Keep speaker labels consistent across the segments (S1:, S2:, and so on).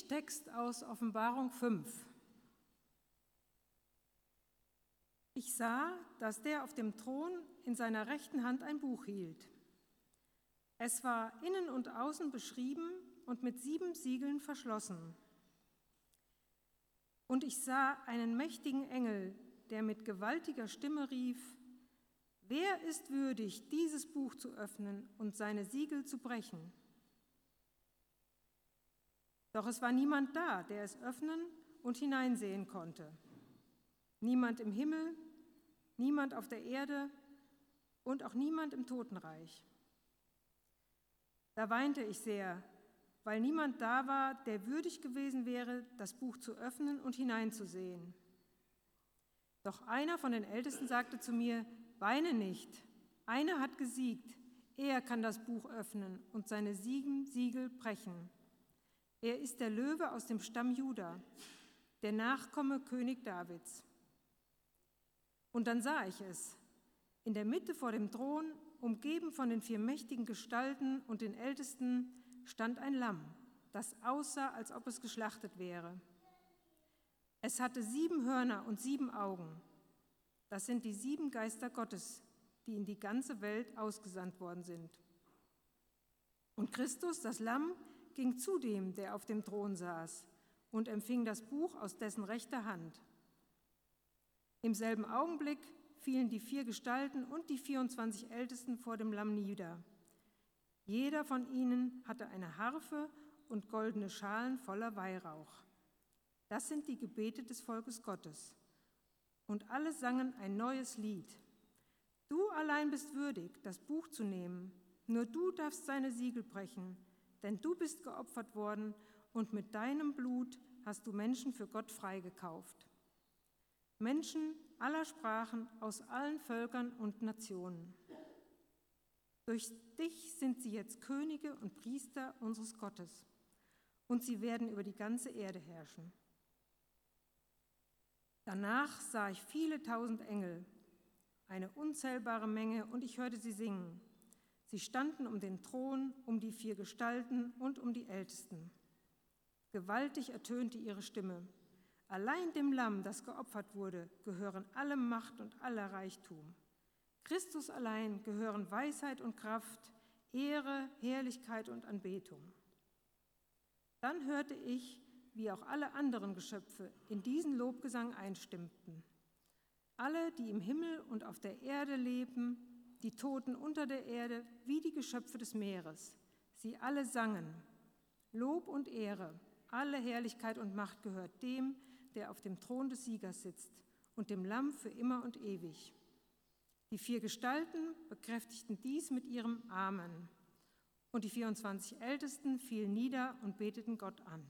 S1: Predigttext aus Offenbarung 5. Ich sah, dass der auf dem Thron in seiner rechten Hand ein Buch hielt. Es war innen und außen beschrieben und mit 7 Siegeln verschlossen. Und ich sah einen mächtigen Engel, der mit gewaltiger Stimme rief: Wer ist würdig, dieses Buch zu öffnen und seine Siegel zu brechen? Doch es war niemand da, der es öffnen und hineinsehen konnte. Niemand im Himmel, niemand auf der Erde und auch niemand im Totenreich. Da weinte ich sehr, weil niemand da war, der würdig gewesen wäre, das Buch zu öffnen und hineinzusehen. Doch einer von den Ältesten sagte zu mir: Weine nicht, einer hat gesiegt, er kann das Buch öffnen und seine 7 Siegel brechen. Er ist der Löwe aus dem Stamm Juda, der Nachkomme König Davids. Und dann sah ich es. In der Mitte vor dem Thron, umgeben von den 4 mächtigen Gestalten und den Ältesten, stand ein Lamm, das aussah, als ob es geschlachtet wäre. Es hatte 7 Hörner und 7 Augen. Das sind die 7 Geister Gottes, die in die ganze Welt ausgesandt worden sind. Und Christus, das Lamm, ging zu dem, der auf dem Thron saß, und empfing das Buch aus dessen rechter Hand. Im selben Augenblick fielen die 4 Gestalten und die 24 Ältesten vor dem Lamm nieder. Jeder von ihnen hatte eine Harfe und goldene Schalen voller Weihrauch. Das sind die Gebete des Volkes Gottes. Und alle sangen ein neues Lied. Du allein bist würdig, das Buch zu nehmen. Nur du darfst seine Siegel brechen, denn du bist geopfert worden und mit deinem Blut hast du Menschen für Gott freigekauft. Menschen aller Sprachen, aus allen Völkern und Nationen. Durch dich sind sie jetzt Könige und Priester unseres Gottes, und sie werden über die ganze Erde herrschen. Danach sah ich viele tausend Engel, eine unzählbare Menge, und ich hörte sie singen. Sie standen um den Thron, um die 4 Gestalten und um die Ältesten. Gewaltig ertönte ihre Stimme. Allein dem Lamm, das geopfert wurde, gehören alle Macht und aller Reichtum. Christus allein gehören Weisheit und Kraft, Ehre, Herrlichkeit und Anbetung. Dann hörte ich, wie auch alle anderen Geschöpfe in diesen Lobgesang einstimmten. Alle, die im Himmel und auf der Erde leben, die Toten unter der Erde, wie die Geschöpfe des Meeres. Sie alle sangen: Lob und Ehre, alle Herrlichkeit und Macht gehört dem, der auf dem Thron des Siegers sitzt, und dem Lamm für immer und ewig. Die 4 Gestalten bekräftigten dies mit ihrem Amen. Und die 24 Ältesten fielen nieder und beteten Gott an.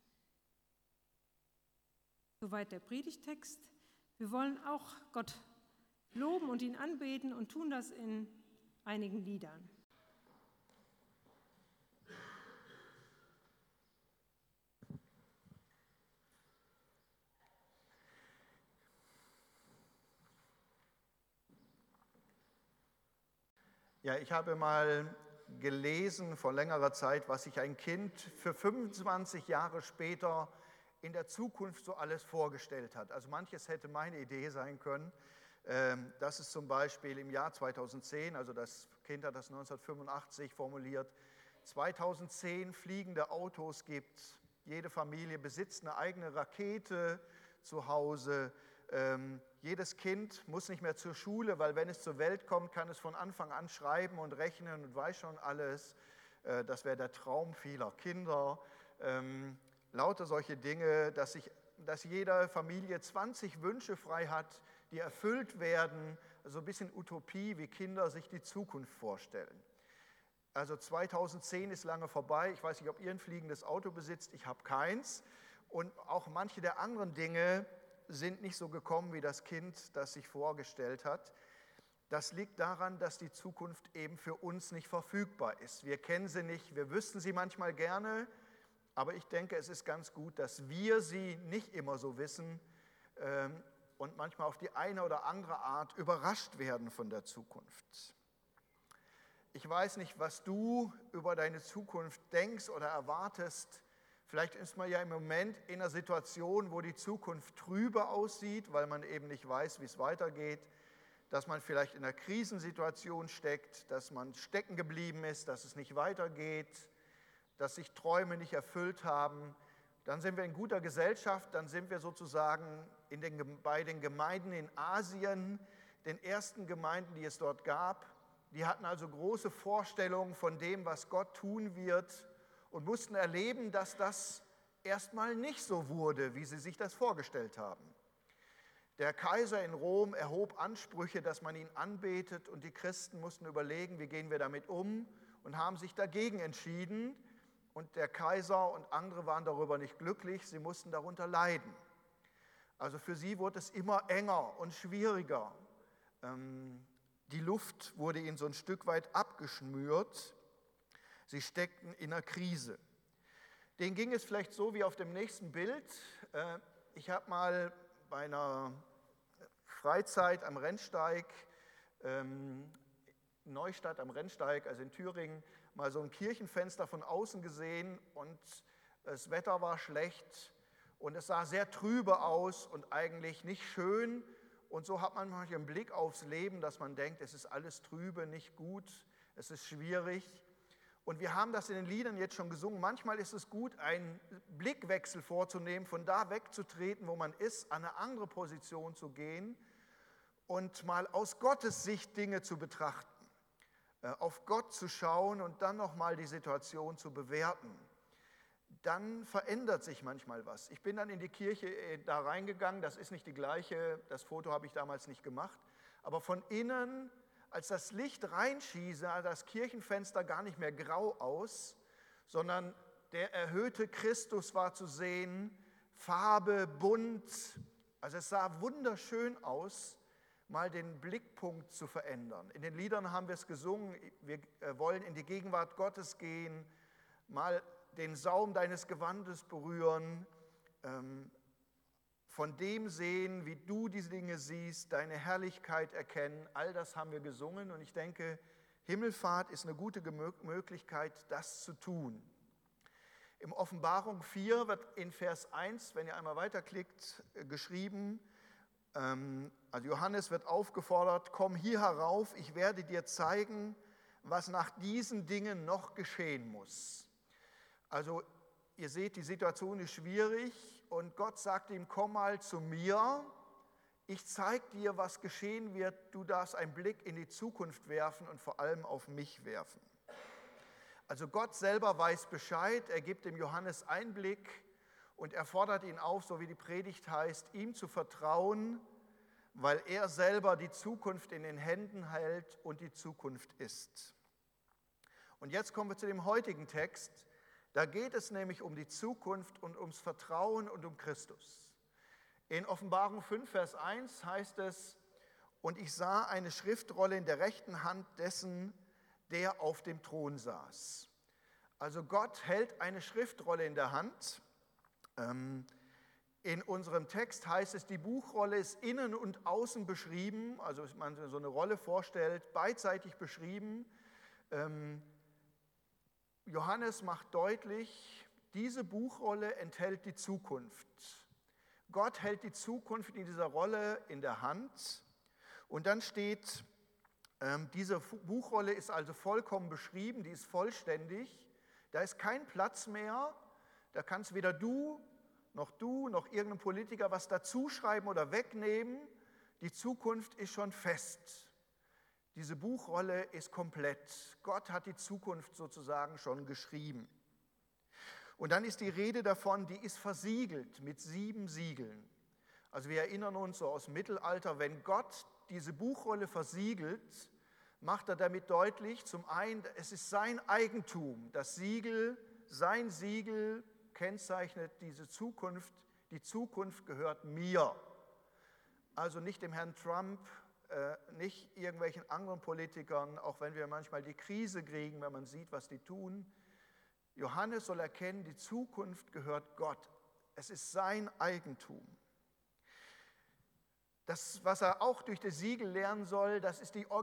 S1: Soweit der Predigttext. Wir wollen auch Gott loben und ihn anbeten und tun das in einigen Liedern.
S2: Ja, ich habe mal gelesen vor längerer Zeit, was sich ein Kind für 25 Jahre später in der Zukunft so alles vorgestellt hat. Also manches hätte meine Idee sein können. Das ist zum Beispiel im Jahr 2010, also das Kind hat das 1985 formuliert, 2010 fliegende Autos gibt, jede Familie besitzt eine eigene Rakete zu Hause, jedes Kind muss nicht mehr zur Schule, weil wenn es zur Welt kommt, kann es von Anfang an schreiben und rechnen und weiß schon alles. Das wäre der Traum vieler Kinder. Lauter solche Dinge, dass jede Familie 20 Wünsche frei hat, die erfüllt werden. Also ein bisschen Utopie, wie Kinder sich die Zukunft vorstellen. Also 2010 ist lange vorbei. Ich weiß nicht, ob ihr ein fliegendes Auto besitzt. Ich habe keins. Und auch manche der anderen Dinge sind nicht so gekommen wie das Kind, das sich vorgestellt hat. Das liegt daran, dass die Zukunft eben für uns nicht verfügbar ist. Wir kennen sie nicht, wir wüssten sie manchmal gerne, aber ich denke, es ist ganz gut, dass wir sie nicht immer so wissen und manchmal auf die eine oder andere Art überrascht werden von der Zukunft. Ich weiß nicht, was du über deine Zukunft denkst oder erwartest. Vielleicht ist man ja im Moment in einer Situation, wo die Zukunft trübe aussieht, weil man eben nicht weiß, wie es weitergeht, dass man vielleicht in einer Krisensituation steckt, dass man stecken geblieben ist, dass es nicht weitergeht, dass sich Träume nicht erfüllt haben. Dann sind wir in guter Gesellschaft, dann sind wir sozusagen bei den Gemeinden in Asien, den ersten Gemeinden, die es dort gab. Die hatten also große Vorstellungen von dem, was Gott tun wird und mussten erleben, dass das erstmal nicht so wurde, wie sie sich das vorgestellt haben. Der Kaiser in Rom erhob Ansprüche, dass man ihn anbetet, und die Christen mussten überlegen, wie gehen wir damit um, und haben sich dagegen entschieden. Und der Kaiser und andere waren darüber nicht glücklich, sie mussten darunter leiden. Also für sie wurde es immer enger und schwieriger. Die Luft wurde ihnen so ein Stück weit abgeschnürt. Sie steckten in einer Krise. Denen ging es vielleicht so wie auf dem nächsten Bild. Ich habe mal bei einer Freizeit am Rennsteig, Neustadt am Rennsteig, also in Thüringen, mal so ein Kirchenfenster von außen gesehen, und das Wetter war schlecht und es sah sehr trübe aus und eigentlich nicht schön. Und so hat man manchmal einen Blick aufs Leben, dass man denkt, es ist alles trübe, nicht gut, es ist schwierig. Und wir haben das in den Liedern jetzt schon gesungen. Manchmal ist es gut, einen Blickwechsel vorzunehmen, von da wegzutreten, wo man ist, an eine andere Position zu gehen und mal aus Gottes Sicht Dinge zu betrachten, auf Gott zu schauen und dann nochmal die Situation zu bewerten. Dann verändert sich manchmal was. Ich bin dann in die Kirche da reingegangen, das ist nicht die gleiche, das Foto habe ich damals nicht gemacht, aber von innen, als das Licht reinschießt, sah das Kirchenfenster gar nicht mehr grau aus, sondern der erhöhte Christus war zu sehen, Farbe, bunt, also es sah wunderschön aus, mal den Blickpunkt zu verändern. In den Liedern haben wir es gesungen, wir wollen in die Gegenwart Gottes gehen, mal den Saum deines Gewandes berühren, von dem sehen, wie du diese Dinge siehst, deine Herrlichkeit erkennen. All das haben wir gesungen, und ich denke, Himmelfahrt ist eine gute Möglichkeit, das zu tun. Im Offenbarung 4 wird in Vers 1, wenn ihr einmal weiterklickt, geschrieben, also Johannes wird aufgefordert, komm hier herauf, ich werde dir zeigen, was nach diesen Dingen noch geschehen muss. Also ihr seht, die Situation ist schwierig, und Gott sagt ihm, komm mal zu mir, ich zeige dir, was geschehen wird, du darfst einen Blick in die Zukunft werfen und vor allem auf mich werfen. Also Gott selber weiß Bescheid, er gibt dem Johannes Einblick und er fordert ihn auf, so wie die Predigt heißt, ihm zu vertrauen, weil er selber die Zukunft in den Händen hält und die Zukunft ist. Und jetzt kommen wir zu dem heutigen Text. Da geht es nämlich um die Zukunft und ums Vertrauen und um Christus. In Offenbarung 5, Vers 1 heißt es, und ich sah eine Schriftrolle in der rechten Hand dessen, der auf dem Thron saß. Also Gott hält eine Schriftrolle in der Hand. In unserem Text heißt es, die Buchrolle ist innen und außen beschrieben, also wenn man so eine Rolle vorstellt, beidseitig beschrieben. Johannes macht deutlich, diese Buchrolle enthält die Zukunft. Gott hält die Zukunft in dieser Rolle in der Hand. Und dann steht, diese Buchrolle ist also vollkommen beschrieben, die ist vollständig. Da ist kein Platz mehr, da kannst weder du, noch irgendein Politiker was dazuschreiben oder wegnehmen. Die Zukunft ist schon fest. Diese Buchrolle ist komplett. Gott hat die Zukunft sozusagen schon geschrieben. Und dann ist die Rede davon, die ist versiegelt mit 7 Siegeln. Also wir erinnern uns so aus dem Mittelalter, wenn Gott diese Buchrolle versiegelt, macht er damit deutlich, zum einen, es ist sein Eigentum, das Siegel, sein Siegel kennzeichnet diese Zukunft, die Zukunft gehört mir. Also nicht dem Herrn Trump, nicht irgendwelchen anderen Politikern, auch wenn wir manchmal die Krise kriegen, wenn man sieht, was die tun. Johannes soll erkennen, die Zukunft gehört Gott. Es ist sein Eigentum. Das, was er auch durch das Siegel lernen soll, das ist die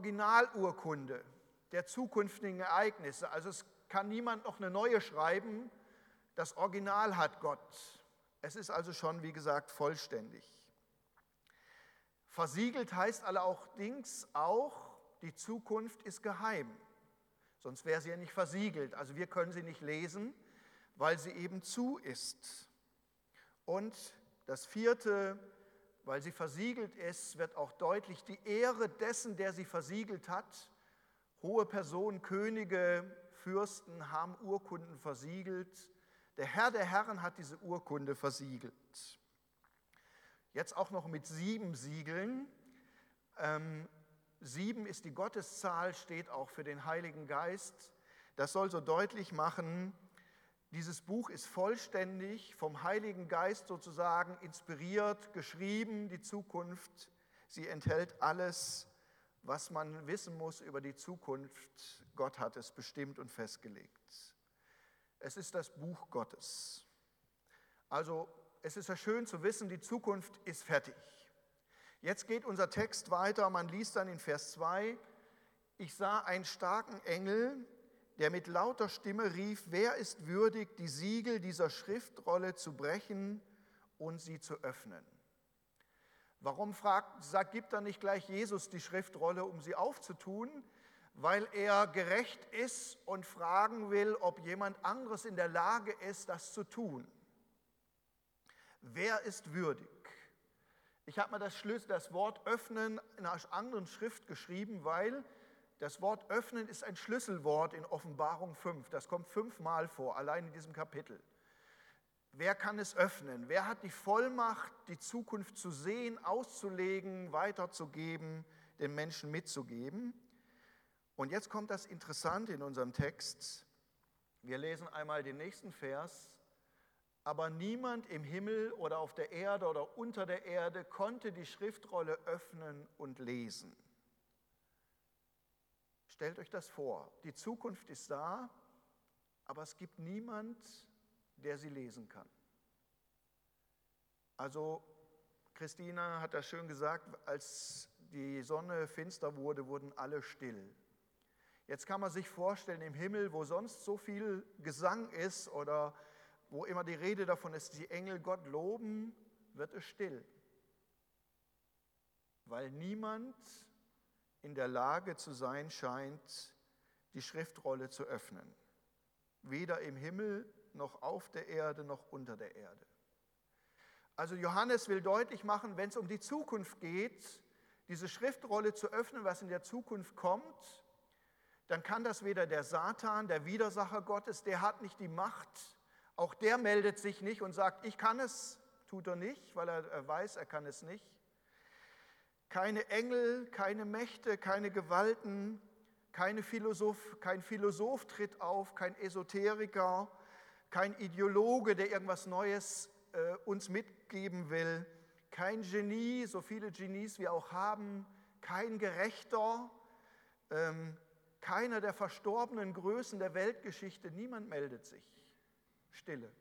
S2: Originalurkunde der zukünftigen Ereignisse. Also es kann niemand noch eine neue schreiben. Das Original hat Gott. Es ist also schon, wie gesagt, vollständig. Versiegelt heißt allerdings auch, die Zukunft ist geheim. Sonst wäre sie ja nicht versiegelt. Also wir können sie nicht lesen, weil sie eben zu ist. Und das vierte, weil sie versiegelt ist, wird auch deutlich die Ehre dessen, der sie versiegelt hat. Hohe Personen, Könige, Fürsten haben Urkunden versiegelt. Der Herr der Herren hat diese Urkunde versiegelt. Jetzt auch noch mit 7 Siegeln. 7 ist die Gotteszahl, steht auch für den Heiligen Geist. Das soll so deutlich machen, dieses Buch ist vollständig vom Heiligen Geist sozusagen inspiriert, geschrieben, die Zukunft. Sie enthält alles, was man wissen muss über die Zukunft. Gott hat es bestimmt und festgelegt. Es ist das Buch Gottes. Also es ist ja schön zu wissen, die Zukunft ist fertig. Jetzt geht unser Text weiter, man liest dann in Vers 2, ich sah einen starken Engel, der mit lauter Stimme rief, wer ist würdig, die Siegel dieser Schriftrolle zu brechen und sie zu öffnen? Warum gibt er nicht gleich Jesus die Schriftrolle, um sie aufzutun? Weil er gerecht ist und fragen will, ob jemand anderes in der Lage ist, das zu tun. Wer ist würdig? Ich habe mir das Wort öffnen in einer anderen Schrift geschrieben, weil das Wort öffnen ist ein Schlüsselwort in Offenbarung 5. Das kommt 5-mal vor, allein in diesem Kapitel. Wer kann es öffnen? Wer hat die Vollmacht, die Zukunft zu sehen, auszulegen, weiterzugeben, den Menschen mitzugeben? Und jetzt kommt das Interessante in unserem Text. Wir lesen einmal den nächsten Vers. Aber niemand im Himmel oder auf der Erde oder unter der Erde konnte die Schriftrolle öffnen und lesen. Stellt euch das vor, die Zukunft ist da, aber es gibt niemand, der sie lesen kann. Also Christina hat das schön gesagt, als die Sonne finster wurde, wurden alle still. Jetzt kann man sich vorstellen, im Himmel, wo sonst so viel Gesang ist oder wo immer die Rede davon ist, die Engel Gott loben, wird es still. Weil niemand in der Lage zu sein scheint, die Schriftrolle zu öffnen. Weder im Himmel, noch auf der Erde, noch unter der Erde. Also Johannes will deutlich machen, wenn es um die Zukunft geht, diese Schriftrolle zu öffnen, was in der Zukunft kommt, dann kann das weder der Satan, der Widersacher Gottes, der hat nicht die Macht. Auch der meldet sich nicht und sagt, ich kann es, tut er nicht, weil er weiß, er kann es nicht. Keine Engel, keine Mächte, keine Gewalten, kein Philosoph tritt auf, kein Esoteriker, kein Ideologe, der irgendwas Neues uns mitgeben will, kein Genie, so viele Genies wir auch haben, kein Gerechter, keiner der verstorbenen Größen der Weltgeschichte, niemand meldet sich. Stille.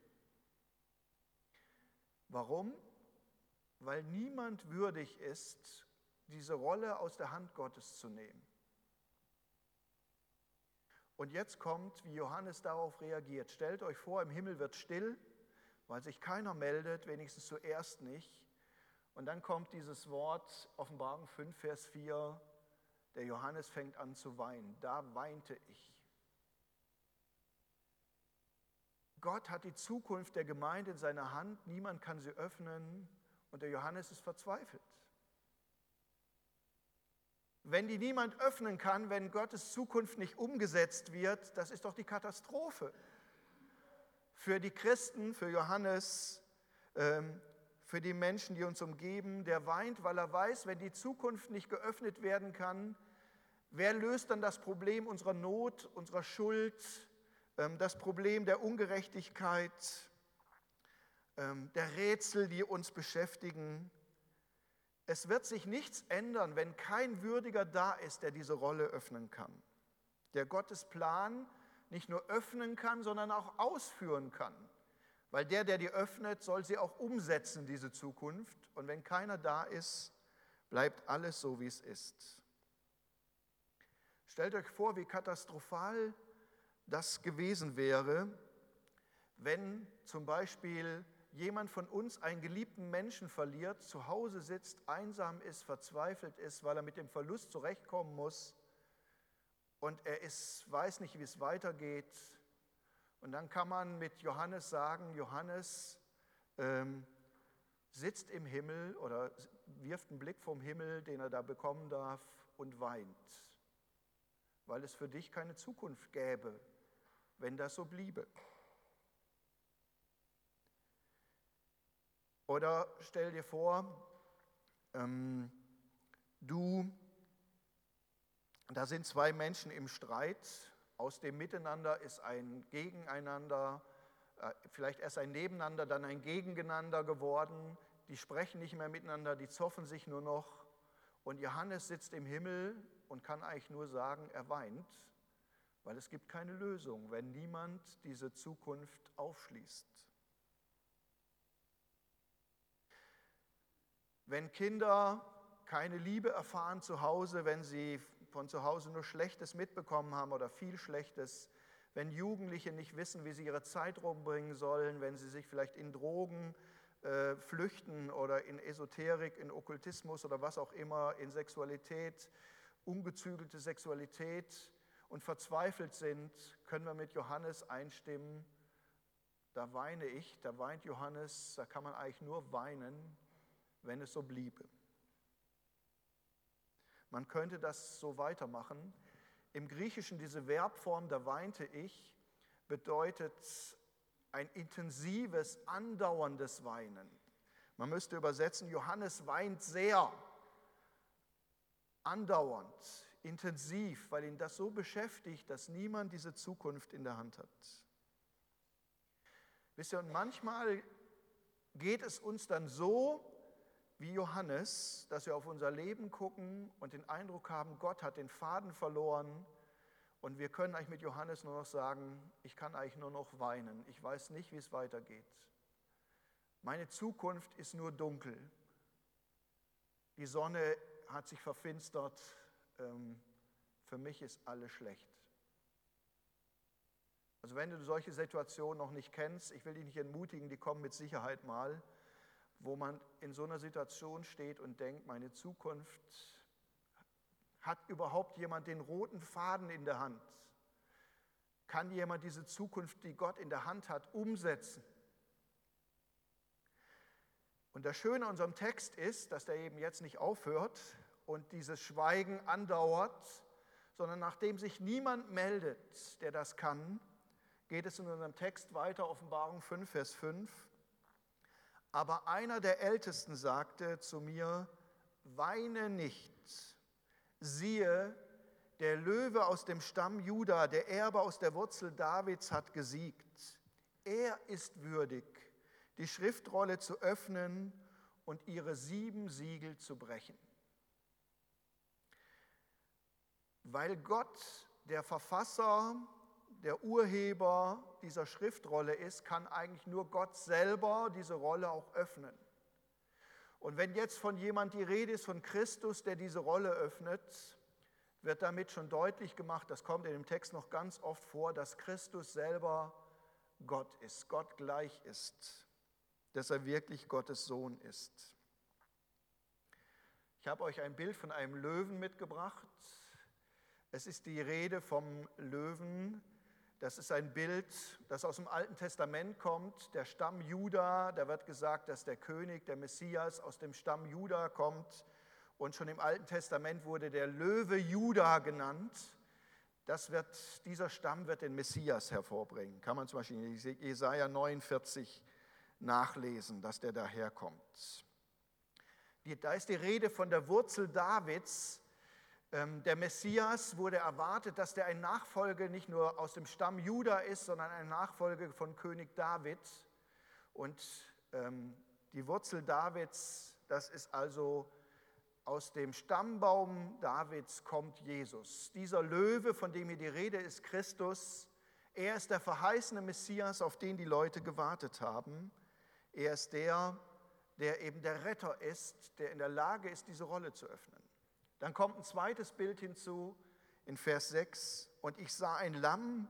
S2: Warum? Weil niemand würdig ist, diese Rolle aus der Hand Gottes zu nehmen. Und jetzt kommt, wie Johannes darauf reagiert. Stellt euch vor, im Himmel wird still, weil sich keiner meldet, wenigstens zuerst nicht. Und dann kommt dieses Wort, Offenbarung 5, Vers 4, der Johannes fängt an zu weinen. Da weinte ich. Gott hat die Zukunft der Gemeinde in seiner Hand, niemand kann sie öffnen und der Johannes ist verzweifelt. Wenn die niemand öffnen kann, wenn Gottes Zukunft nicht umgesetzt wird, das ist doch die Katastrophe. Für die Christen, für Johannes, für die Menschen, die uns umgeben, der weint, weil er weiß, wenn die Zukunft nicht geöffnet werden kann, wer löst dann das Problem unserer Not, unserer Schuld, das Problem der Ungerechtigkeit, der Rätsel, die uns beschäftigen. Es wird sich nichts ändern, wenn kein Würdiger da ist, der diese Rolle öffnen kann, der Gottes Plan nicht nur öffnen kann, sondern auch ausführen kann. Weil der die öffnet, soll sie auch umsetzen, diese Zukunft. Und wenn keiner da ist, bleibt alles so, wie es ist. Stellt euch vor, wie katastrophal das gewesen wäre, wenn zum Beispiel jemand von uns einen geliebten Menschen verliert, zu Hause sitzt, einsam ist, verzweifelt ist, weil er mit dem Verlust zurechtkommen muss und weiß nicht, wie es weitergeht. Und dann kann man mit Johannes sagen, Johannes sitzt im Himmel oder wirft einen Blick vom Himmel, den er da bekommen darf, und weint, weil es für dich keine Zukunft gäbe, wenn das so bliebe. Oder stell dir vor, da sind zwei Menschen im Streit, aus dem Miteinander ist ein Gegeneinander, vielleicht erst ein Nebeneinander, dann ein Gegeneinander geworden, die sprechen nicht mehr miteinander, die zoffen sich nur noch und Johannes sitzt im Himmel und kann eigentlich nur sagen, er weint, weil es gibt keine Lösung, wenn niemand diese Zukunft aufschließt. Wenn Kinder keine Liebe erfahren zu Hause, wenn sie von zu Hause nur Schlechtes mitbekommen haben oder viel Schlechtes, wenn Jugendliche nicht wissen, wie sie ihre Zeit rumbringen sollen, wenn sie sich vielleicht in Drogen flüchten oder in Esoterik, in Okkultismus oder was auch immer, in Sexualität, ungezügelte Sexualität und verzweifelt sind, können wir mit Johannes einstimmen, da weine ich, da weint Johannes, da kann man eigentlich nur weinen, wenn es so bliebe. Man könnte das so weitermachen. Im Griechischen diese Verbform, da weinte ich, bedeutet ein intensives, andauerndes Weinen. Man müsste übersetzen, Johannes weint sehr, andauernd, intensiv, weil ihn das so beschäftigt, dass niemand diese Zukunft in der Hand hat. Wisst ihr, und manchmal geht es uns dann so, wie Johannes, dass wir auf unser Leben gucken und den Eindruck haben, Gott hat den Faden verloren und wir können eigentlich mit Johannes nur noch sagen, ich kann eigentlich nur noch weinen, ich weiß nicht, wie es weitergeht. Meine Zukunft ist nur dunkel. Die Sonne hat sich verfinstert, für mich ist alles schlecht. Also wenn du solche Situationen noch nicht kennst, ich will dich nicht entmutigen, die kommen mit Sicherheit mal, wo man in so einer Situation steht und denkt, meine Zukunft, hat überhaupt jemand den roten Faden in der Hand? Kann jemand diese Zukunft, die Gott in der Hand hat, umsetzen? Und das Schöne an unserem Text ist, dass der eben jetzt nicht aufhört und dieses Schweigen andauert, sondern nachdem sich niemand meldet, der das kann, geht es in unserem Text weiter, Offenbarung 5, Vers 5. Aber einer der Ältesten sagte zu mir, weine nicht, siehe, der Löwe aus dem Stamm Juda, der Erbe aus der Wurzel Davids hat gesiegt. Er ist würdig, die Schriftrolle zu öffnen und ihre 7 Siegel zu brechen. Weil Gott der Verfasser, der Urheber dieser Schriftrolle ist, kann eigentlich nur Gott selber diese Rolle auch öffnen. Und wenn jetzt von jemand die Rede ist, von Christus, der diese Rolle öffnet, wird damit schon deutlich gemacht, das kommt in dem Text noch ganz oft vor, dass Christus selber Gott ist, Gott gleich ist, dass er wirklich Gottes Sohn ist. Ich habe euch ein Bild von einem Löwen mitgebracht. Es ist die Rede vom Löwen. Das ist ein Bild, das aus dem Alten Testament kommt. Der Stamm Juda, da wird gesagt, dass der König, der Messias aus dem Stamm Juda kommt. Und schon im Alten Testament wurde der Löwe Juda genannt. Dieser Stamm wird den Messias hervorbringen. Kann man zum Beispiel in Jesaja 49 nachlesen, dass der daherkommt. Da ist die Rede von der Wurzel Davids. Der Messias wurde erwartet, dass der ein Nachfolger nicht nur aus dem Stamm Juda ist, sondern ein Nachfolger von König David. Und die Wurzel Davids, das ist also aus dem Stammbaum Davids kommt Jesus. Dieser Löwe, von dem hier die Rede ist, Christus, er ist der verheißene Messias, auf den die Leute gewartet haben. Er ist der eben der Retter ist, der in der Lage ist, diese Rolle zu öffnen. Dann kommt ein zweites Bild hinzu in Vers 6. Und ich sah ein Lamm,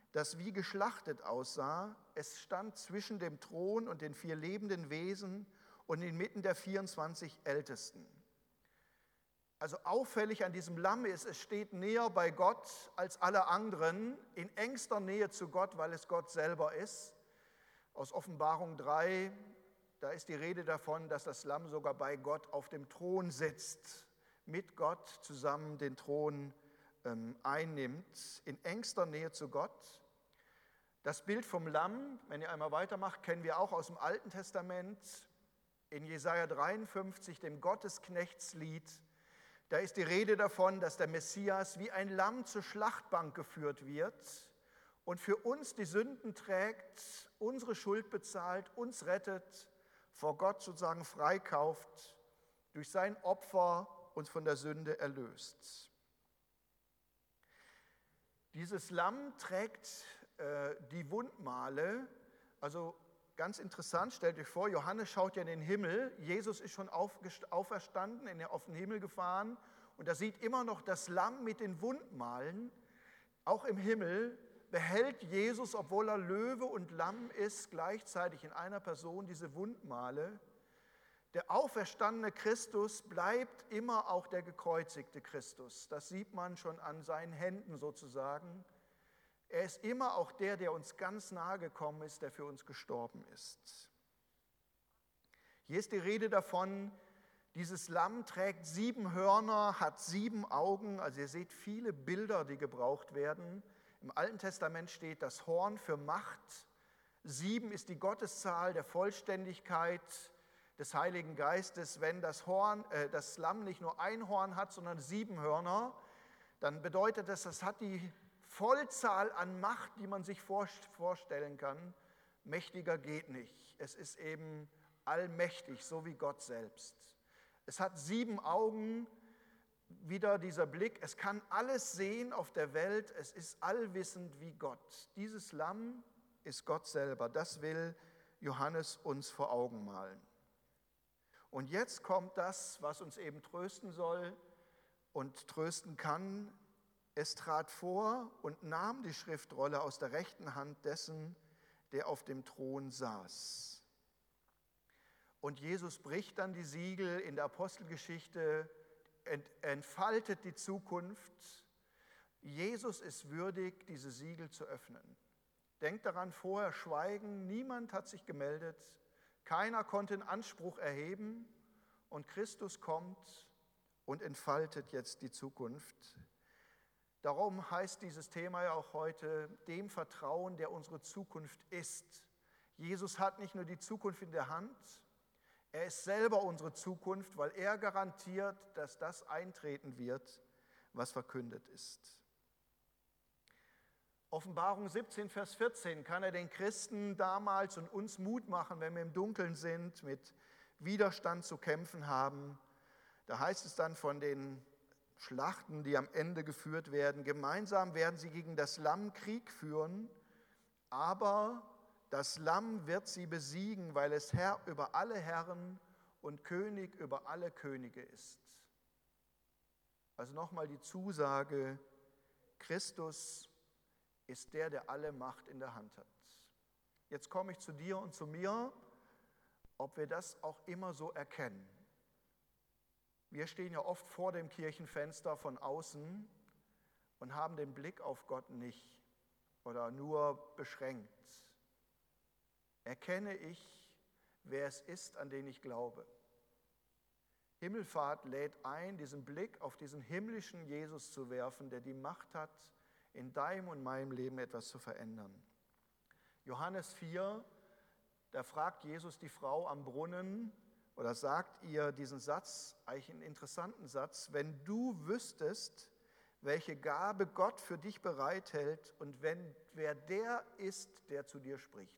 S2: das wie geschlachtet aussah. Es stand zwischen dem Thron und den 4 lebenden Wesen und inmitten der 24 Ältesten. Also auffällig an diesem Lamm ist, es steht näher bei Gott als alle anderen, in engster Nähe zu Gott, weil es Gott selber ist. Aus Offenbarung 3, da ist die Rede davon, dass das Lamm sogar bei Gott auf dem Thron sitzt, mit Gott zusammen den Thron einnimmt, in engster Nähe zu Gott. Das Bild vom Lamm, wenn ihr einmal weitermacht, kennen wir auch aus dem Alten Testament, in Jesaja 53, dem Gottesknechtslied. Da ist die Rede davon, dass der Messias wie ein Lamm zur Schlachtbank geführt wird und für uns die Sünden trägt, unsere Schuld bezahlt, uns rettet, vor Gott sozusagen freikauft, durch sein Opfer uns von der Sünde erlöst. Dieses Lamm trägt die Wundmale, also ganz interessant, stellt euch vor, Johannes schaut ja in den Himmel, Jesus ist schon auferstanden, auf den Himmel gefahren und da sieht immer noch das Lamm mit den Wundmalen. Auch im Himmel behält Jesus, obwohl er Löwe und Lamm ist, gleichzeitig in einer Person diese Wundmale. Der auferstandene Christus bleibt immer auch der gekreuzigte Christus. Das sieht man schon an seinen Händen sozusagen. Er ist immer auch der uns ganz nahe gekommen ist, der für uns gestorben ist. Hier ist die Rede davon, dieses Lamm trägt 7 Hörner, hat 7 Augen. Also ihr seht viele Bilder, die gebraucht werden. Im Alten Testament steht das Horn für Macht. 7 ist die Gotteszahl der Vollständigkeit des Heiligen Geistes. Wenn das Lamm nicht nur ein Horn hat, sondern 7 Hörner, dann bedeutet das hat die Vollzahl an Macht, die man sich vorstellen kann. Mächtiger geht nicht. Es ist eben allmächtig, so wie Gott selbst. Es hat 7 Augen, wieder dieser Blick. Es kann alles sehen auf der Welt. Es ist allwissend wie Gott. Dieses Lamm ist Gott selber. Das will Johannes uns vor Augen malen. Und jetzt kommt das, was uns eben trösten soll und trösten kann. Es trat vor und nahm die Schriftrolle aus der rechten Hand dessen, der auf dem Thron saß. Und Jesus bricht dann die Siegel in der Apostelgeschichte, entfaltet die Zukunft. Jesus ist würdig, diese Siegel zu öffnen. Denkt daran, vorher schweigen, niemand hat sich gemeldet, keiner konnte einen Anspruch erheben und Christus kommt und entfaltet jetzt die Zukunft. Darum heißt dieses Thema ja auch heute, dem Vertrauen, der unsere Zukunft ist. Jesus hat nicht nur die Zukunft in der Hand, er ist selber unsere Zukunft, weil er garantiert, dass das eintreten wird, was verkündet ist. Offenbarung 17, Vers 14 kann er den Christen damals und uns Mut machen, wenn wir im Dunkeln sind, mit Widerstand zu kämpfen haben. Da heißt es dann von den Schlachten, die am Ende geführt werden. Gemeinsam werden sie gegen das Lamm Krieg führen, aber das Lamm wird sie besiegen, weil es Herr über alle Herren und König über alle Könige ist. Also nochmal die Zusage, Christus ist der alle Macht in der Hand hat. Jetzt komme ich zu dir und zu mir, ob wir das auch immer so erkennen. Wir stehen ja oft vor dem Kirchenfenster von außen und haben den Blick auf Gott nicht oder nur beschränkt. Erkenne ich, wer es ist, an den ich glaube. Himmelfahrt lädt ein, diesen Blick auf diesen himmlischen Jesus zu werfen, der die Macht hat, in deinem und meinem Leben etwas zu verändern. Johannes 4, da fragt Jesus die Frau am Brunnen, oder sagt ihr diesen Satz, eigentlich einen interessanten Satz, wenn du wüsstest, welche Gabe Gott für dich bereithält und wer der ist, der zu dir spricht.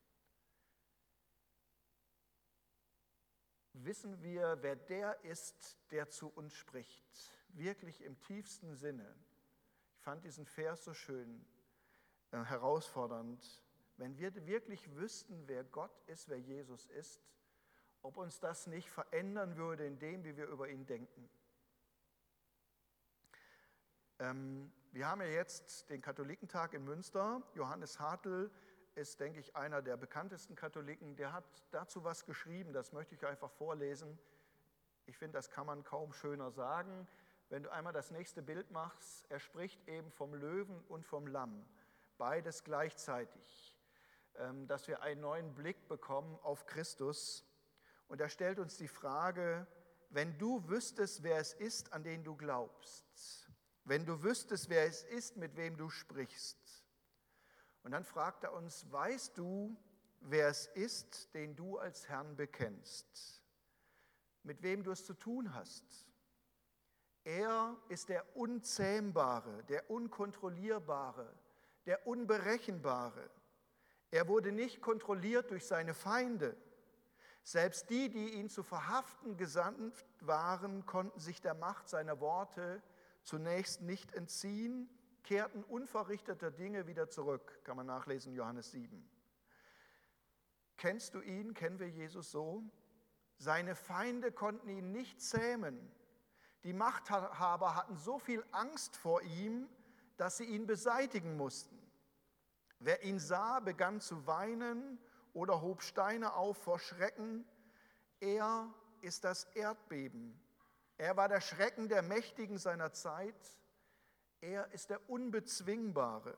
S2: Wissen wir, wer der ist, der zu uns spricht, wirklich im tiefsten Sinne. Ich fand diesen Vers so schön, herausfordernd. Wenn wir wirklich wüssten, wer Gott ist, wer Jesus ist, ob uns das nicht verändern würde in dem, wie wir über ihn denken. Wir haben ja jetzt den Katholikentag in Münster. Johannes Hartl ist, denke ich, einer der bekanntesten Katholiken. Der hat dazu was geschrieben, das möchte ich einfach vorlesen. Ich finde, das kann man kaum schöner sagen. Wenn du einmal das nächste Bild machst, er spricht eben vom Löwen und vom Lamm, beides gleichzeitig, dass wir einen neuen Blick bekommen auf Christus. Und er stellt uns die Frage, wenn du wüsstest, wer es ist, an den du glaubst, wenn du wüsstest, wer es ist, mit wem du sprichst. Und dann fragt er uns, weißt du, wer es ist, den du als Herrn bekennst, mit wem du es zu tun hast? Er ist der Unzähmbare, der Unkontrollierbare, der Unberechenbare. Er wurde nicht kontrolliert durch seine Feinde. Selbst die, die ihn zu verhaften gesandt waren, konnten sich der Macht seiner Worte zunächst nicht entziehen, kehrten unverrichteter Dinge wieder zurück, kann man nachlesen in Johannes 7. Kennst du ihn? Kennen wir Jesus so? Seine Feinde konnten ihn nicht zähmen. Die Machthaber hatten so viel Angst vor ihm, dass sie ihn beseitigen mussten. Wer ihn sah, begann zu weinen oder hob Steine auf vor Schrecken. Er ist das Erdbeben. Er war der Schrecken der Mächtigen seiner Zeit. Er ist der Unbezwingbare.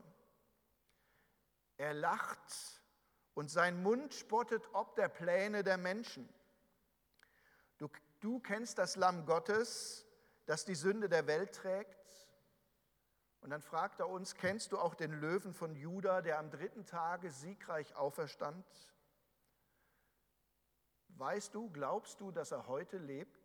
S2: Er lacht und sein Mund spottet ob der Pläne der Menschen. Du kennst das Lamm Gottes, das die Sünde der Welt trägt. Und dann fragt er uns, kennst du auch den Löwen von Juda, der am 3. Tage siegreich auferstand? Weißt du, glaubst du, dass er heute lebt?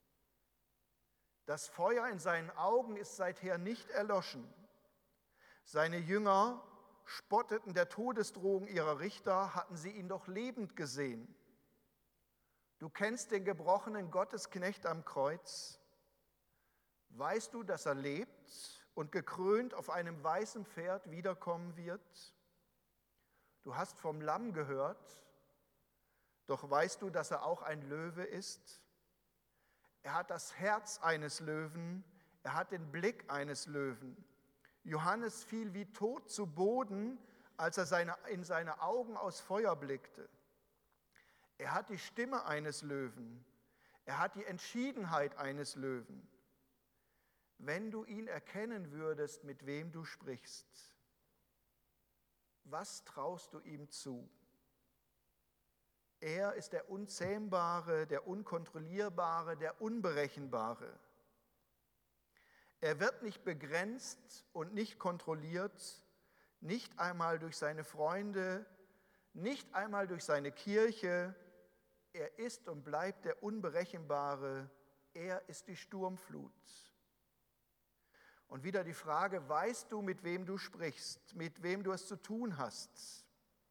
S2: Das Feuer in seinen Augen ist seither nicht erloschen. Seine Jünger spotteten der Todesdrohung ihrer Richter, hatten sie ihn doch lebend gesehen. Du kennst den gebrochenen Gottesknecht am Kreuz. Weißt du, dass er lebt und gekrönt auf einem weißen Pferd wiederkommen wird? Du hast vom Lamm gehört, doch weißt du, dass er auch ein Löwe ist? Er hat das Herz eines Löwen, er hat den Blick eines Löwen. Johannes fiel wie tot zu Boden, als er in seine Augen aus Feuer blickte. Er hat die Stimme eines Löwen, er hat die Entschiedenheit eines Löwen. Wenn du ihn erkennen würdest, mit wem du sprichst, was traust du ihm zu? Er ist der Unzähmbare, der Unkontrollierbare, der Unberechenbare. Er wird nicht begrenzt und nicht kontrolliert, nicht einmal durch seine Freunde, nicht einmal durch seine Kirche. Er ist und bleibt der Unberechenbare, er ist die Sturmflut. Und wieder die Frage, weißt du, mit wem du sprichst, mit wem du es zu tun hast?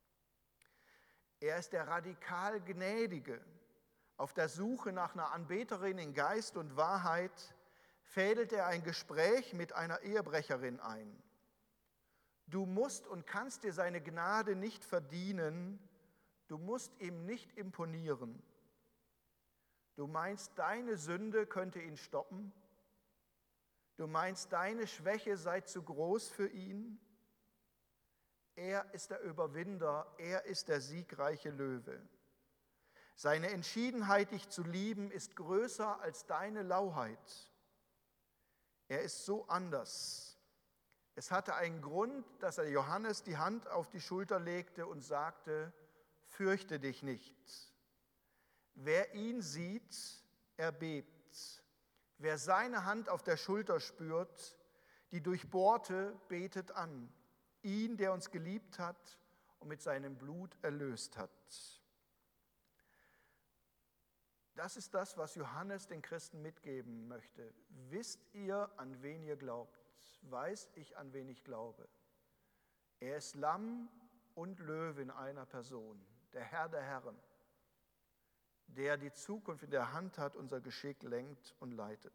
S2: Er ist der radikal Gnädige. Auf der Suche nach einer Anbeterin in Geist und Wahrheit fädelt er ein Gespräch mit einer Ehebrecherin ein. Du musst und kannst dir seine Gnade nicht verdienen, du musst ihm nicht imponieren. Du meinst, deine Sünde könnte ihn stoppen? Du meinst, deine Schwäche sei zu groß für ihn? Er ist der Überwinder, er ist der siegreiche Löwe. Seine Entschiedenheit, dich zu lieben, ist größer als deine Lauheit. Er ist so anders. Es hatte einen Grund, dass er Johannes die Hand auf die Schulter legte und sagte, fürchte dich nicht. Wer ihn sieht, erbebt. Wer seine Hand auf der Schulter spürt, die durchbohrte, betet an. Ihn, der uns geliebt hat und mit seinem Blut erlöst hat. Das ist das, was Johannes den Christen mitgeben möchte. Wisst ihr, an wen ihr glaubt? Weiß ich, an wen ich glaube? Er ist Lamm und Löwe in einer Person, der Herr der Herren, der die Zukunft in der Hand hat, unser Geschick lenkt und leitet.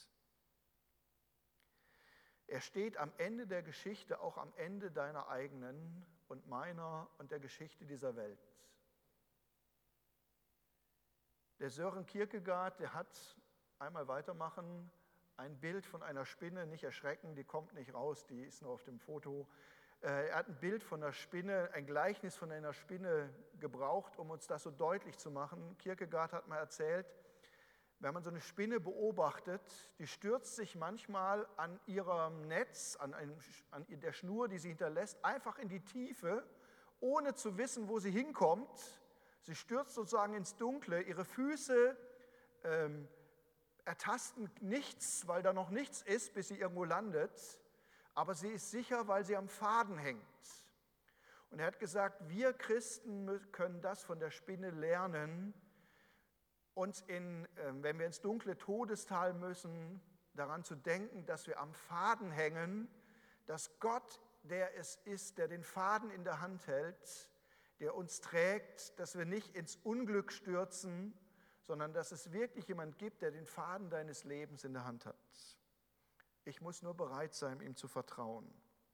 S2: Er steht am Ende der Geschichte, auch am Ende deiner eigenen und meiner und der Geschichte dieser Welt. Der Søren Kierkegaard, der hat, einmal weitermachen, ein Bild von einer Spinne, nicht erschrecken, die kommt nicht raus, die ist nur auf dem Foto. Er hat ein Bild von einer Spinne, ein Gleichnis von einer Spinne gebraucht, um uns das so deutlich zu machen. Kierkegaard hat mal erzählt, wenn man so eine Spinne beobachtet, die stürzt sich manchmal an ihrem Netz, an der Schnur, die sie hinterlässt, einfach in die Tiefe, ohne zu wissen, wo sie hinkommt. Sie stürzt sozusagen ins Dunkle, ihre Füße ertasten nichts, weil da noch nichts ist, bis sie irgendwo landet, aber sie ist sicher, weil sie am Faden hängt. Und er hat gesagt, wir Christen können das von der Spinne lernen, uns, wenn wir ins dunkle Todestal müssen, daran zu denken, dass wir am Faden hängen, dass Gott der es ist, der den Faden in der Hand hält, der uns trägt, dass wir nicht ins Unglück stürzen, sondern dass es wirklich jemand gibt, der den Faden deines Lebens in der Hand hat. Ich muss nur bereit sein, ihm zu vertrauen.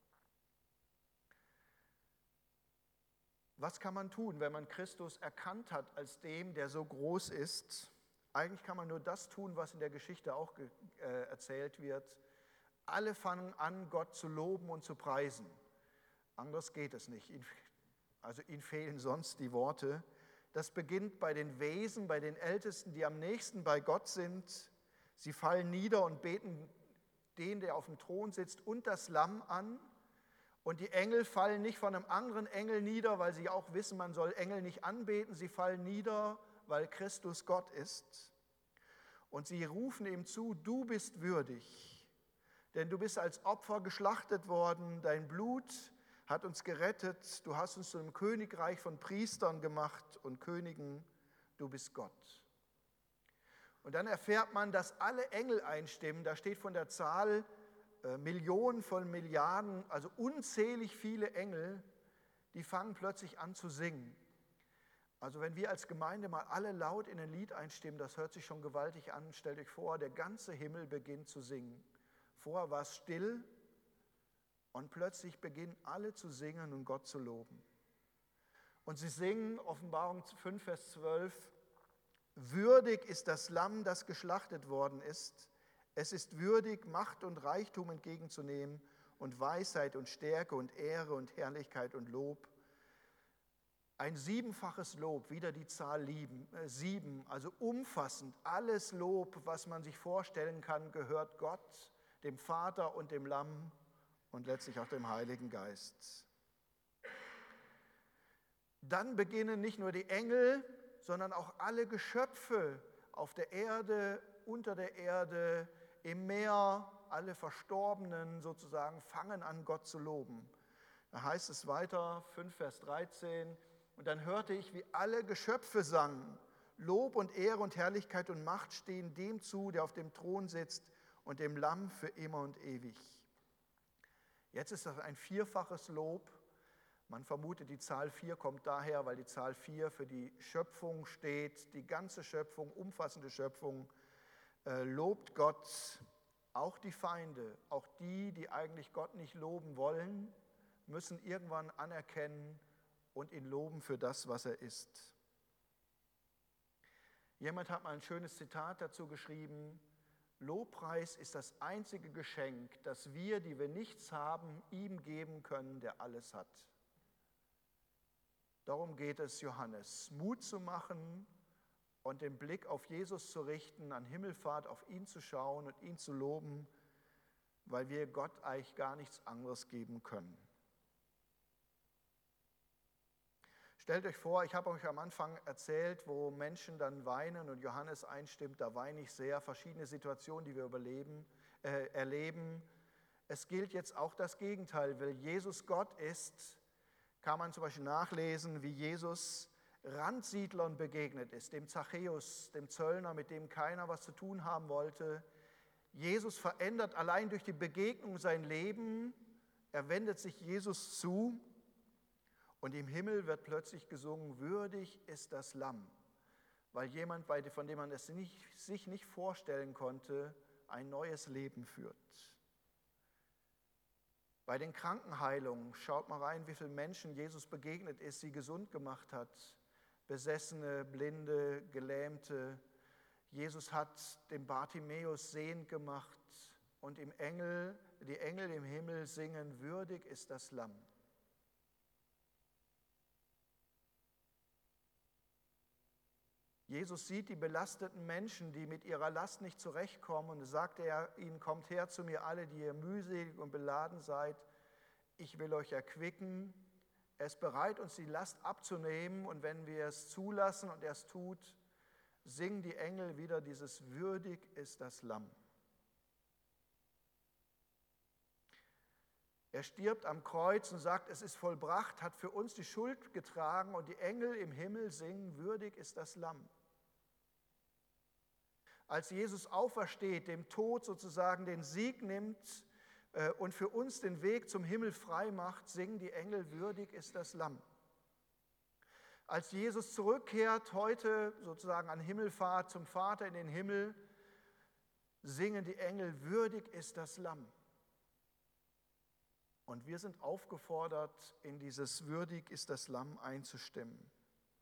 S2: Was kann man tun, wenn man Christus erkannt hat als dem, der so groß ist? Eigentlich kann man nur das tun, was in der Geschichte auch erzählt wird. Alle fangen an, Gott zu loben und zu preisen. Anders geht es nicht. Ihnen fehlen sonst die Worte. Das beginnt bei den Wesen, bei den Ältesten, die am nächsten bei Gott sind. Sie fallen nieder und beten den, der auf dem Thron sitzt, und das Lamm an. Und die Engel fallen nicht von einem anderen Engel nieder, weil sie auch wissen, man soll Engel nicht anbeten. Sie fallen nieder, weil Christus Gott ist. Und sie rufen ihm zu, du bist würdig, denn du bist als Opfer geschlachtet worden, dein Blut hat uns gerettet, du hast uns zu einem Königreich von Priestern gemacht und Königen, du bist Gott. Und dann erfährt man, dass alle Engel einstimmen, da steht von der Zahl Millionen von Milliarden, also unzählig viele Engel, die fangen plötzlich an zu singen. Also wenn wir als Gemeinde mal alle laut in ein Lied einstimmen, das hört sich schon gewaltig an. Stellt euch vor, der ganze Himmel beginnt zu singen. Vorher war es still und plötzlich beginnen alle zu singen und Gott zu loben. Und sie singen, Offenbarung 5, Vers 12, würdig ist das Lamm, das geschlachtet worden ist. Es ist würdig, Macht und Reichtum entgegenzunehmen und Weisheit und Stärke und Ehre und Herrlichkeit und Lob. Ein siebenfaches Lob, wieder die Zahl 7, also umfassend. Alles Lob, was man sich vorstellen kann, gehört Gott, dem Vater und dem Lamm und letztlich auch dem Heiligen Geist. Dann beginnen nicht nur die Engel, sondern auch alle Geschöpfe auf der Erde, unter der Erde, im Meer, alle Verstorbenen sozusagen, fangen an, Gott zu loben. Da heißt es weiter, 5 Vers 13, und dann hörte ich, wie alle Geschöpfe sangen, Lob und Ehre und Herrlichkeit und Macht stehen dem zu, der auf dem Thron sitzt und dem Lamm für immer und ewig. Jetzt ist das ein vierfaches Lob. Man vermutet, die Zahl 4 kommt daher, weil die Zahl 4 für die Schöpfung steht, die ganze Schöpfung, umfassende Schöpfung, lobt Gott. Auch die Feinde, auch die, die eigentlich Gott nicht loben wollen, müssen irgendwann anerkennen und ihn loben für das, was er ist. Jemand hat mal ein schönes Zitat dazu geschrieben: Lobpreis ist das einzige Geschenk, das wir, die wir nichts haben, ihm geben können, der alles hat. Darum geht es Johannes, Mut zu machen und den Blick auf Jesus zu richten, an Himmelfahrt auf ihn zu schauen und ihn zu loben, weil wir Gott eigentlich gar nichts anderes geben können. Stellt euch vor, ich habe euch am Anfang erzählt, wo Menschen dann weinen und Johannes einstimmt, da weine ich sehr, verschiedene Situationen, die wir erleben. Es gilt jetzt auch das Gegenteil, weil Jesus Gott ist, kann man zum Beispiel nachlesen, wie Jesus Randsiedlern begegnet ist, dem Zachäus, dem Zöllner, mit dem keiner was zu tun haben wollte. Jesus verändert allein durch die Begegnung sein Leben, er wendet sich Jesus zu. Und im Himmel wird plötzlich gesungen, würdig ist das Lamm, weil jemand, von dem man es sich nicht vorstellen konnte, ein neues Leben führt. Bei den Krankenheilungen, schaut mal rein, wie vielen Menschen Jesus begegnet ist, sie gesund gemacht hat. Besessene, Blinde, Gelähmte. Jesus hat den Bartimäus sehend gemacht und die Engel im Himmel singen, würdig ist das Lamm. Jesus sieht die belasteten Menschen, die mit ihrer Last nicht zurechtkommen, und sagt er ihnen, kommt her zu mir alle, die ihr mühselig und beladen seid, ich will euch erquicken. Er ist bereit, uns die Last abzunehmen, und wenn wir es zulassen und er es tut, singen die Engel wieder dieses würdig ist das Lamm. Er stirbt am Kreuz und sagt, es ist vollbracht, hat für uns die Schuld getragen, und die Engel im Himmel singen, würdig ist das Lamm. Als Jesus aufersteht, dem Tod sozusagen den Sieg nimmt und für uns den Weg zum Himmel frei macht, singen die Engel, würdig ist das Lamm. Als Jesus zurückkehrt, heute sozusagen an Himmelfahrt zum Vater in den Himmel, singen die Engel, würdig ist das Lamm. Und wir sind aufgefordert, in dieses würdig ist das Lamm einzustimmen.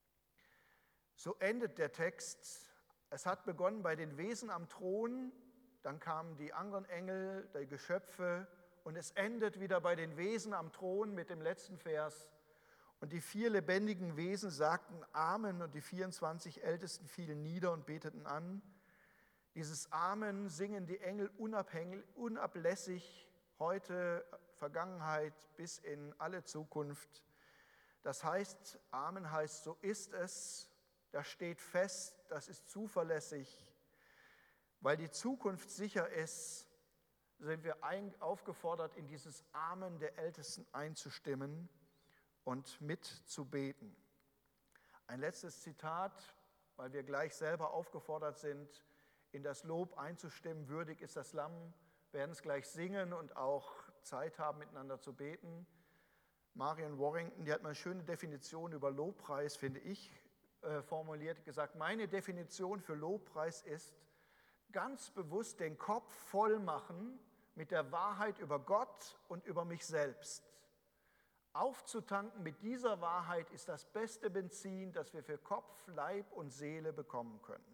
S2: So endet der Text. Es hat begonnen bei den Wesen am Thron, dann kamen die anderen Engel, die Geschöpfe, und es endet wieder bei den Wesen am Thron mit dem letzten Vers. Und die 4 lebendigen Wesen sagten Amen, und die 24 Ältesten fielen nieder und beteten an. Dieses Amen singen die Engel unablässig, heute, Vergangenheit bis in alle Zukunft. Das heißt, Amen heißt, so ist es, das steht fest, das ist zuverlässig. Weil die Zukunft sicher ist, sind wir aufgefordert, in dieses Amen der Ältesten einzustimmen und mitzubeten. Ein letztes Zitat, weil wir gleich selber aufgefordert sind, in das Lob einzustimmen. Würdig ist das Lamm, werden es gleich singen und auch Zeit haben, miteinander zu beten. Marion Warrington, die hat mal eine schöne Definition über Lobpreis, finde ich, formuliert, gesagt, meine Definition für Lobpreis ist, ganz bewusst den Kopf voll machen mit der Wahrheit über Gott und über mich selbst. Aufzutanken mit dieser Wahrheit ist das beste Benzin, das wir für Kopf, Leib und Seele bekommen können.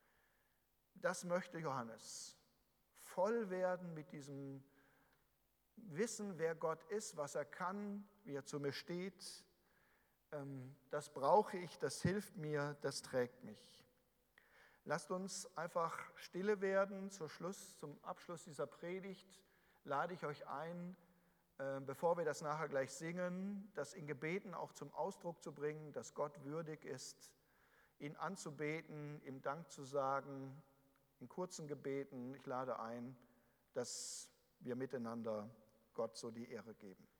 S2: Das möchte Johannes. Voll werden mit diesem Wissen, wer Gott ist, was er kann, wie er zu mir steht. Das brauche ich, das hilft mir, das trägt mich. Lasst uns einfach stille werden. Zum Abschluss dieser Predigt lade ich euch ein, bevor wir das nachher gleich singen, das in Gebeten auch zum Ausdruck zu bringen, dass Gott würdig ist, ihn anzubeten, ihm Dank zu sagen, in kurzen Gebeten. Ich lade ein, dass wir miteinander Gott so die Ehre geben.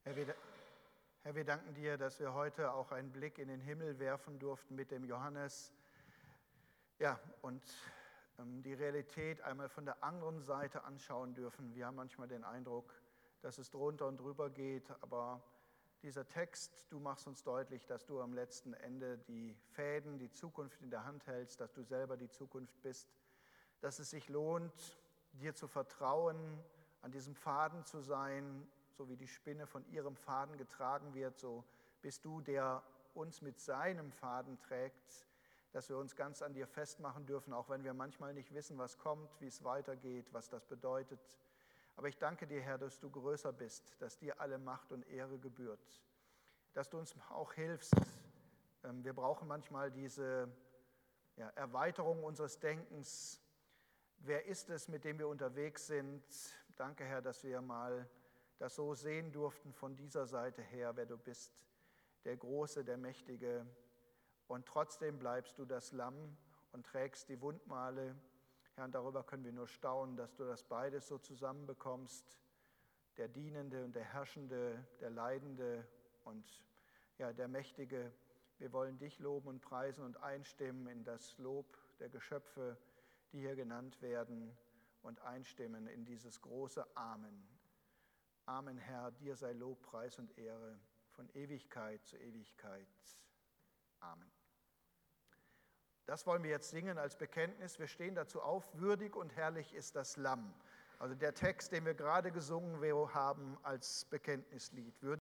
S2: Herr, wir danken dir, dass wir heute auch einen Blick in den Himmel werfen durften mit dem Johannes. Ja, und die Realität einmal von der anderen Seite anschauen dürfen. Wir haben manchmal den Eindruck, dass es drunter und drüber geht, aber dieser Text, du machst uns deutlich, dass du am letzten Ende die Fäden, die Zukunft in der Hand hältst, dass du selber die Zukunft bist, dass es sich lohnt, dir zu vertrauen, an diesem Faden zu sein, so wie die Spinne von ihrem Faden getragen wird, so bist du, der uns mit seinem Faden trägt, dass wir uns ganz an dir festmachen dürfen, auch wenn wir manchmal nicht wissen, was kommt, wie es weitergeht, was das bedeutet. Aber ich danke dir, Herr, dass du größer bist, dass dir alle Macht und Ehre gebührt, dass du uns auch hilfst. Wir brauchen manchmal diese Erweiterung unseres Denkens. Wer ist es, mit dem wir unterwegs sind? Danke, Herr, dass wir mal das so sehen durften von dieser Seite her, wer du bist, der Große, der Mächtige. Und trotzdem bleibst du das Lamm und trägst die Wundmale. Herr, und darüber können wir nur staunen, dass du das beides so zusammenbekommst, der Dienende und der Herrschende, der Leidende und der Mächtige. Wir wollen dich loben und preisen und einstimmen in das Lob der Geschöpfe, die hier genannt werden, und einstimmen in dieses große Amen. Amen, Herr, dir sei Lob, Preis und Ehre von Ewigkeit zu Ewigkeit. Amen. Das wollen wir jetzt singen als Bekenntnis. Wir stehen dazu auf. Würdig und herrlich ist das Lamm. Also der Text, den wir gerade gesungen haben als Bekenntnislied.